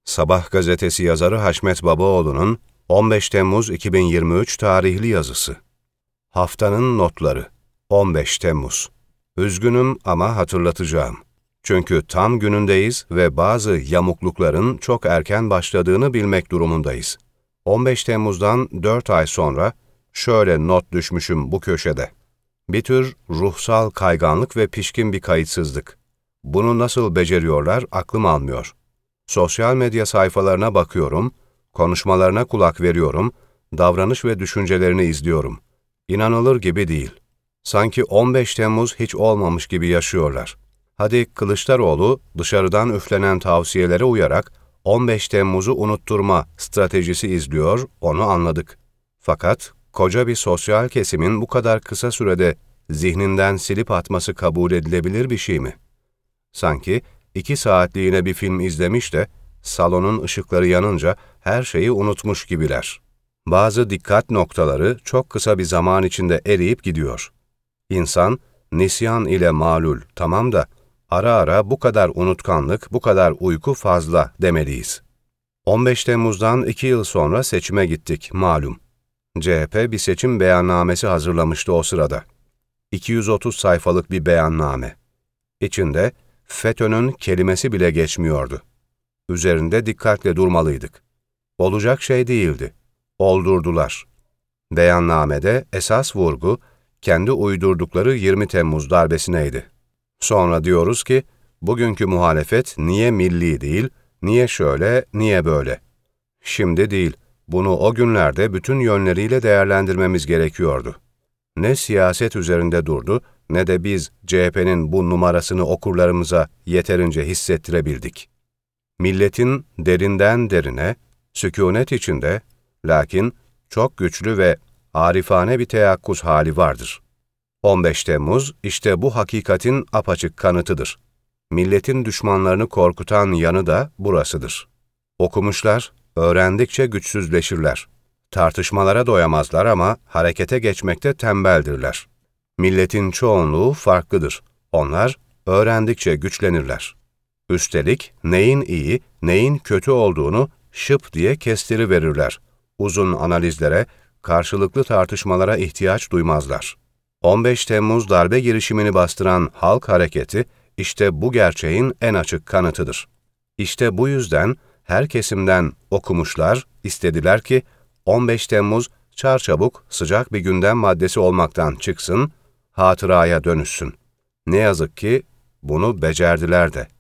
Sabah gazetesi yazarı Haşmet Babaoğlu'nun 15 Temmuz 2023 tarihli yazısı. Haftanın notları. 15 Temmuz. Üzgünüm ama hatırlatacağım. Çünkü tam günündeyiz ve bazı yamuklukların çok erken başladığını bilmek durumundayız. 15 Temmuz'dan 4 ay sonra şöyle not düşmüşüm bu köşede. Bir tür ruhsal kayganlık ve pişkin bir kayıtsızlık. Bunu nasıl beceriyorlar aklım almıyor. Sosyal medya sayfalarına bakıyorum, konuşmalarına kulak veriyorum, davranış ve düşüncelerini izliyorum. İnanılır gibi değil. Sanki 15 Temmuz hiç olmamış gibi yaşıyorlar. Hadi Kılıçdaroğlu dışarıdan üflenen tavsiyelere uyarak 15 Temmuz'u unutturma stratejisi izliyor, onu anladık. Fakat koca bir sosyal kesimin bu kadar kısa sürede zihninden silip atması kabul edilebilir bir şey mi? Sanki 2 saatliğine bir film izlemiş de salonun ışıkları yanınca her şeyi unutmuş gibiler. Bazı dikkat noktaları çok kısa bir zaman içinde eriyip gidiyor. İnsan, nisyan ile malul, tamam da ara ara bu kadar unutkanlık, bu kadar uyku fazla demeliyiz. 15 Temmuz'dan 2 yıl sonra seçime gittik, malum. CHP bir seçim beyannamesi hazırlamıştı o sırada. 230 sayfalık bir beyanname. İçinde FETÖ'nün kelimesi bile geçmiyordu. Üzerinde dikkatle durmalıydık. Olacak şey değildi. Oldurdular. Beyannamede esas vurgu, kendi uydurdukları 20 Temmuz darbesineydi. Sonra diyoruz ki, bugünkü muhalefet niye milli değil, niye şöyle, niye böyle? Şimdi değil, bunu o günlerde bütün yönleriyle değerlendirmemiz gerekiyordu. Ne siyaset üzerinde durdu, ne de biz CHP'nin bu numarasını okurlarımıza yeterince hissettirebildik. Milletin derinden derine, sükûnet içinde, lakin çok güçlü ve arifane bir teyakkuz hali vardır. 15 Temmuz işte bu hakikatin apaçık kanıtıdır. Milletin düşmanlarını korkutan yanı da burasıdır. Okumuşlar, öğrendikçe güçsüzleşirler. Tartışmalara doyamazlar ama harekete geçmekte tembeldirler. Milletin çoğunluğu farklıdır. Onlar öğrendikçe güçlenirler. Üstelik neyin iyi, neyin kötü olduğunu şıp diye kestiriverirler. Uzun analizlere, karşılıklı tartışmalara ihtiyaç duymazlar. 15 Temmuz darbe girişimini bastıran halk hareketi, işte bu gerçeğin en açık kanıtıdır. İşte bu yüzden her kesimden okumuşlar, istediler ki 15 Temmuz çarçabuk sıcak bir gündem maddesi olmaktan çıksın, hatıraya dönüşsün. Ne yazık ki bunu becerdiler de.